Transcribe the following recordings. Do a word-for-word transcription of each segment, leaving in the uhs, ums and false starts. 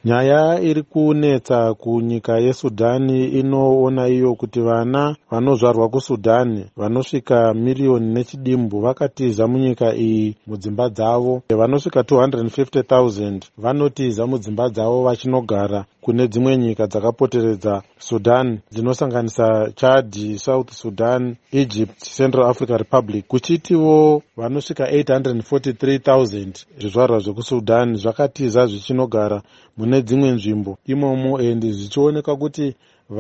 Nyaya iri kunetsa kunyika yeSudani inoona iyo kuti vana vanozvarwa kuSudani vanosvika miriyoni nechidimbu vakatiza munyika iyi mudzimba dzavo. Vanosvika two hundred fifty thousand vanotiza mudzimba dzavo vachinogara kune dzimwe nyika dzakapoteredza Sudan dzinosanganisa Chad, South Sudan, Egypt, Central African Republic. Kuchitiwo vanosvika eight hundred forty-three thousand zvizvarwa zvekuSudan zvakatiza zvichinogara mune dzimwe nzvimbo imomo, endi zvichioneka kuti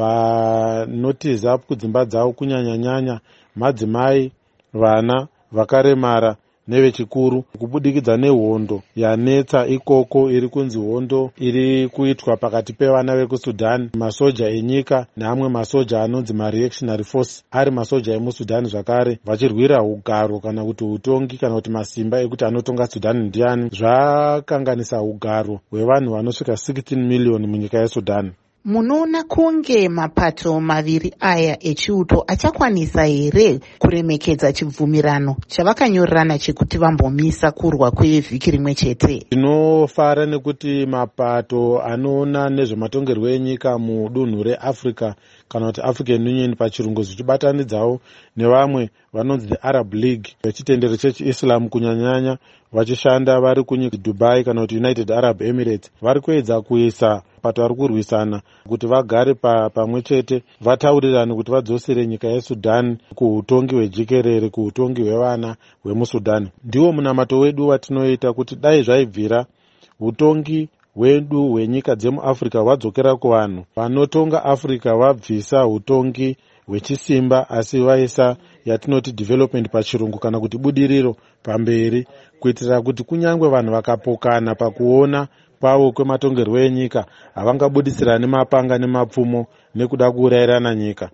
vanotiza kudzimba dzavo kunyanya-nyanya madzimai, vana vakaremara nevechikuru, kubudikidza nehondo yanetsa ikoko iri kunzi hondo iri kuitwa pakati pevana vekuSudan, masoja enyika neamwe masoja anonzi mareactionary force ari masoja emuSudan zvakare, vachirwira ugaro kana kuti utongi kana kuti masimba ekuti anotonga Sudan ndiani. Zvakanganisa ugaro hwevanhu vanosvika sixteen million munyika yeSudan. Munoona kunge mapato maviri aya echiuto achakwanisa here kuremekedza chibvumirano chavakanyorerana chekuti vambomisa kurwa kwevhiki rimwe chete? Tinofara nekuti mapato anoona nezvematongerwo enyika mudunhu reAfrica kana kuti African Union pachirungu zvichibatanidzawo nevamwe vanonzi the Arab League vechitendero chechiIslam kunyanyanya vachishanda vari kunyika Dubai kana kuti United Arab Emirates, vari kuedza kuisa pato vari kurwisana kuti vagare pamwe chete vataurirane kuti vadzosere nyika yeSudan kuutongi hwejikerere, kuutongi hwevana hwemuSudan. Ndiwo munamato wedu watinoita kuti dai zvaibvira utongi hwedu hwenyika dzemuAfrica hwadzokera kuvanhu vanotonga Africa, vabvisa utongi hwechisimba asi vaisa yatinoti development pachirungu kana kuti budiriro pamberi, kuitira kuti kunyangwe vanhu vakapokana pakuona kwavo kwematongerwo enyika havangabudisirani mapanga nemapfumo nekuda kuurayirana nyika.